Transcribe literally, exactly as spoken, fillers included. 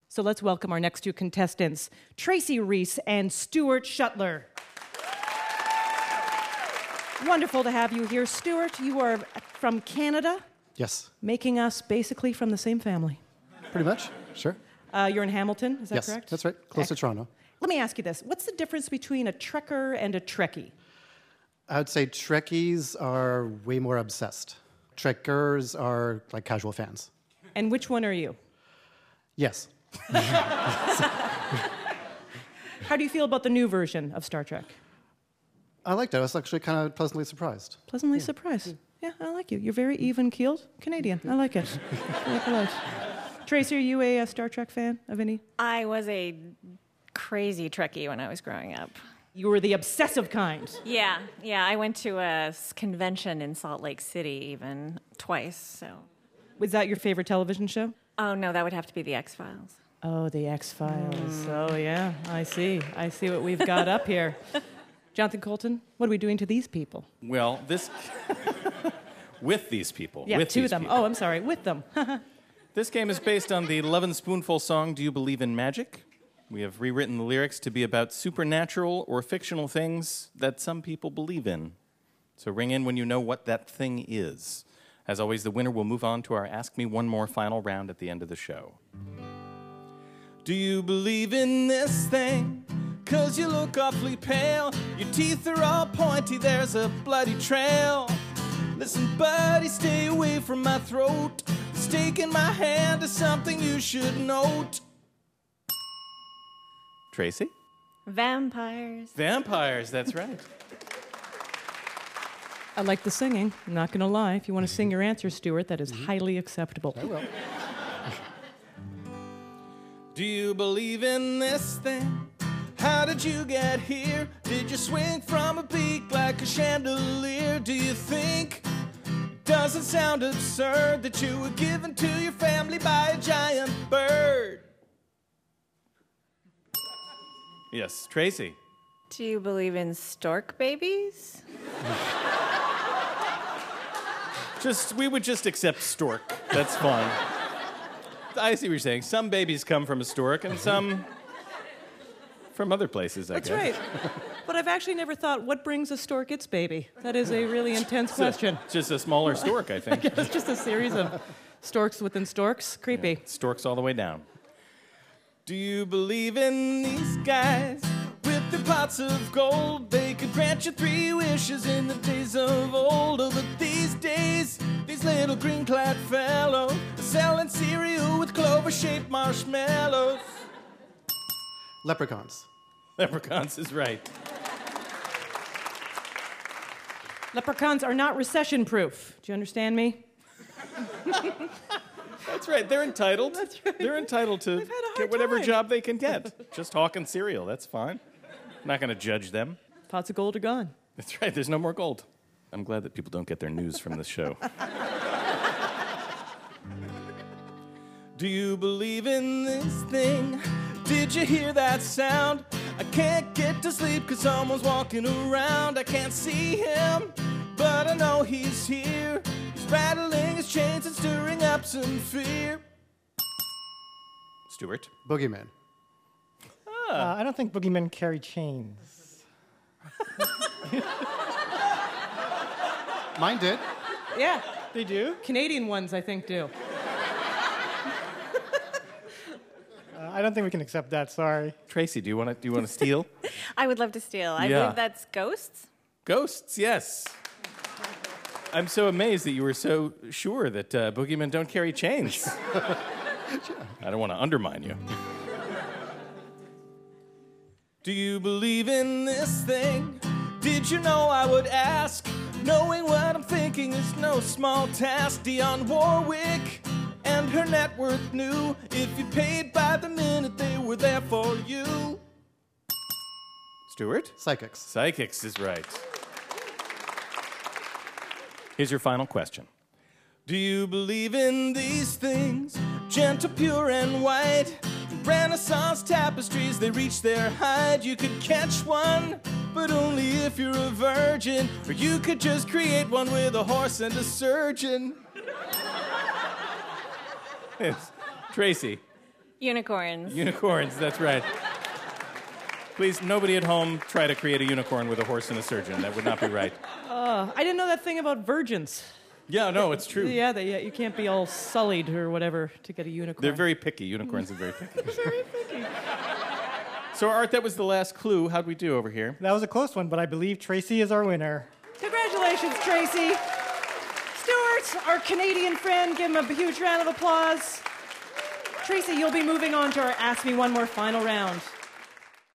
So let's welcome our next two contestants, Tracy Reese and Stuart Shuttler. Wonderful to have you here. Stuart, you are from Canada? Yes. Making us basically from the same family. Pretty much, sure. Uh, you're in Hamilton, is that yes, correct? That's right, close to Toronto. Let me ask you this. What's the difference between a Trekker and a Trekkie? I would say Trekkies are way more obsessed. Trekkers are like casual fans. And which one are you? Yes. How do you feel about the new version of Star Trek? I liked it. I was actually kind of pleasantly surprised. Pleasantly yeah. surprised. Yeah, I like you. You're very even-keeled Canadian. I like it. I like it. Tracy, are you a, a Star Trek fan of any? I was a crazy Trekkie when I was growing up. You were the obsessive kind. Yeah, yeah. I went to a convention in Salt Lake City even twice, so. Was that your favorite television show? Oh, no, that would have to be The X-Files. Oh, The X-Files. Mm. Oh, yeah, I see. I see what we've got up here. Jonathan Coulton, what are we doing to these people? Well, this... with these people. Yeah, with to these them. People. Oh, I'm sorry, with them. This game is based on the Lovin' Spoonful song, Do You Believe in Magic? We have rewritten the lyrics to be about supernatural or fictional things that some people believe in. So ring in when you know what that thing is. As always, the winner will move on to our Ask Me One More final round at the end of the show. Do you believe in this thing? 'Cause you look awfully pale. Your teeth are all pointy, there's a bloody trail. Listen, buddy, stay away from my throat. The stake in my hand is something you should note. Tracy? Vampires. Vampires, that's right. I like the singing. I'm not going to lie. If you want to sing your answer, Stuart, that is highly acceptable. I will. Do you believe in this thing? How did you get here? Did you swing from a peak like a chandelier? Do you think it doesn't sound absurd that you were given to your family by a giant bird? Yes, Tracy. Do you believe in stork babies? Just, we would just accept stork. That's fine. I see what you're saying. Some babies come from a stork and some from other places, I That's guess. right. But I've actually never thought, what brings a stork its baby? That is a really intense question. It's just a smaller stork, I think. It's just a series of storks within storks. Creepy. Yeah, storks all the way down. Do you believe in these guys with their pots of gold? They could grant you three wishes in the days of old. Oh, but these days, these little green-clad fellows are selling cereal with clover-shaped marshmallows. Leprechauns. Leprechauns is right. Leprechauns are not recession-proof. Do you understand me? That's right. They're entitled. That's right. They're entitled to get whatever time. job they can get. Just hawking cereal. That's fine. I'm not going to judge them. Pots of gold are gone. That's right. There's no more gold. I'm glad that people don't get their news from this show. Do you believe in this thing? Did you hear that sound? I can't get to sleep because someone's walking around. I can't see him, but I know he's here. He's rattling his chains and stirring up some fear. Stuart? Boogeyman. Uh, I don't think boogeymen carry chains. Mine did. Yeah. They do? Canadian ones, I think, do. Uh, I don't think we can accept that, sorry. Tracy, do you want to do you want to steal? I would love to steal. I Yeah. believe that's ghosts. Ghosts, yes. I'm so amazed that you were so sure that uh, boogeymen don't carry chains. I don't want to undermine you. Do you believe in this thing? Did you know I would ask? Knowing what I'm thinking is no small task. Dionne Warwick and her net worth knew if you paid by the minute, they were there for you. Stuart? Psychics. Psychics is right. Here's your final question. Do you believe in these things? Gentle, pure, and white. Renaissance tapestries, they reach their height. You could catch one, but only if you're a virgin. Or you could just create one with a horse and a surgeon. Yes. Tracy. Unicorns. Unicorns, that's right. Please, nobody at home try to create a unicorn with a horse and a surgeon. That would not be right. Uh, I didn't know that thing about virgins. Yeah, no, it's true. Yeah, they, yeah, you can't be all sullied or whatever to get a unicorn. They're very picky. Unicorns are very picky. very picky. So, Art, that was the last clue. How'd we do over here? That was a close one, but I believe Tracy is our winner. Congratulations, Tracy. Stuart, our Canadian friend, give him a huge round of applause. Tracy, you'll be moving on to our Ask Me One More final round.